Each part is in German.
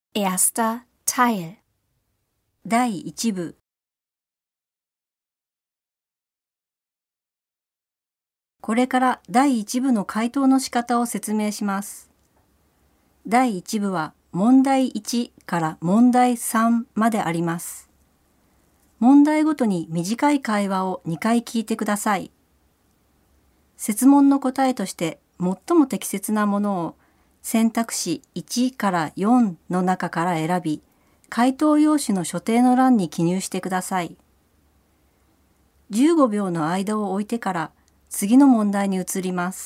Erster Teil. 第1部。これから第1部の回答の仕方を説明します。第1部は問題1から問題3まであります。問題ごとに短い会話を2回聞いてください。設問の答えとして最も適切なものを選択肢1から4の中から選び、回答用紙の所定の欄に記入してください。15秒の間を置いてから次の問題に移ります。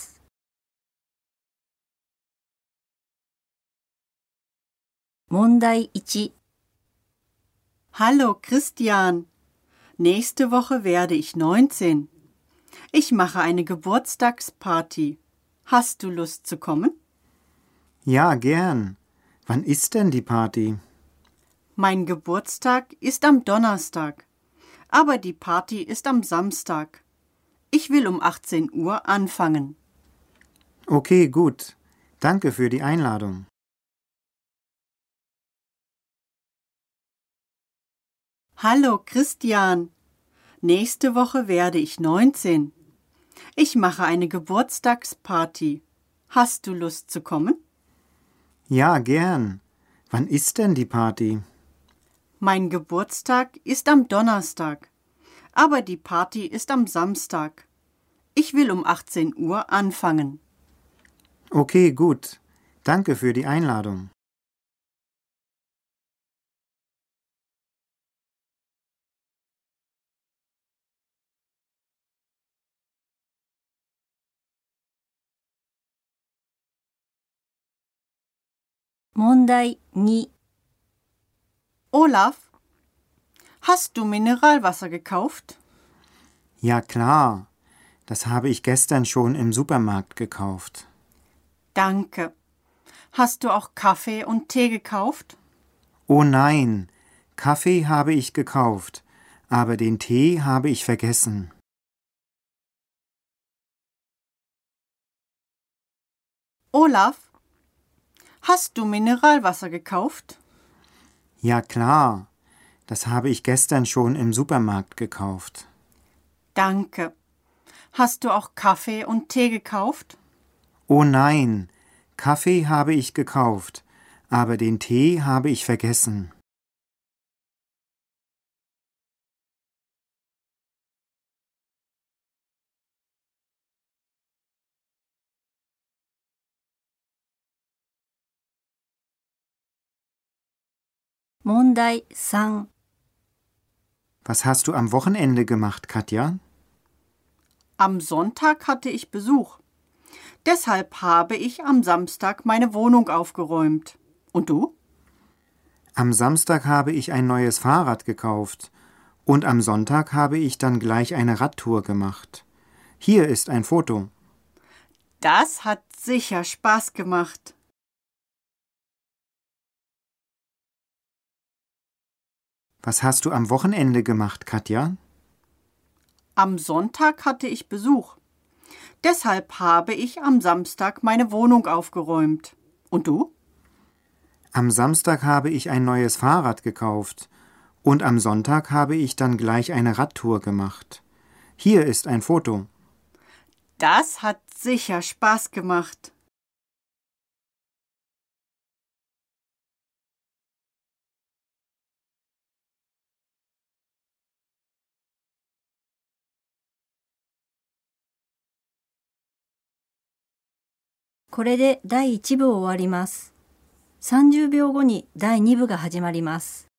問題1。 Hallo Christian, nächste Woche werde ich 19. Ich mache eine Geburtstagsparty. Hast du Lust zu kommen? Ja, gern. Wann ist denn die Party? Mein Geburtstag ist am Donnerstag, aber die Party ist am Samstag. Ich will um 18 Uhr anfangen. Okay, gut. Danke für die Einladung. Hallo Christian, nächste Woche werde ich 19. Ich mache eine Geburtstagsparty. Hast du Lust zu kommen? Ja, gern. Wann ist denn die Party? Mein Geburtstag ist am Donnerstag, aber die Party ist am Samstag. Ich will um 18 Uhr anfangen. Okay, gut. Danke für die Einladung. 問題2。 Olaf, hast du Mineralwasser gekauft? Ja, klar. Das habe ich gestern schon im Supermarkt gekauft. Danke. Hast du auch Kaffee und Tee gekauft? Oh nein, Kaffee habe ich gekauft, aber den Tee habe ich vergessen. Olaf, hast du Mineralwasser gekauft? Ja, klar. Das habe ich gestern schon im Supermarkt gekauft. Danke. Hast du auch Kaffee und Tee gekauft? Oh nein, Kaffee habe ich gekauft, aber den Tee habe ich vergessen. 問題3。 Was hast du am Wochenende gemacht, Katja? Am Sonntag hatte ich Besuch. Deshalb habe ich am Samstag meine Wohnung aufgeräumt. Und du? Am Samstag habe ich ein neues Fahrrad gekauft und am Sonntag habe ich dann gleich eine Radtour gemacht. Hier ist ein Foto. Das hat sicher Spaß gemacht. Was hast du am Wochenende gemacht, Katja? Am Sonntag hatte ich Besuch. Deshalb habe ich am Samstag meine Wohnung aufgeräumt. Und du? Am Samstag habe ich ein neues Fahrrad gekauft und am Sonntag habe ich dann gleich eine Radtour gemacht. Hier ist ein Foto. Das hat sicher Spaß gemacht. これで第1部を終わります。30秒後に第2部が始まります。